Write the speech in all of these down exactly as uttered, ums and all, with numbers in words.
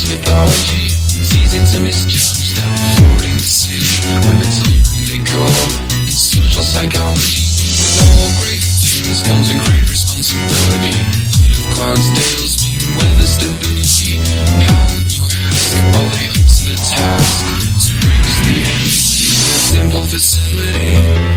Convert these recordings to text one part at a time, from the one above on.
mythology. It's easy to misjudge that floating the city. Women's they go in social psychology. With all great things comes a great responsibility. If Clonsdale's being weather stability. How would you ask? Are they up to the task to reach the end? Simple facility.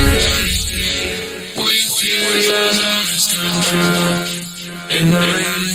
In the rain.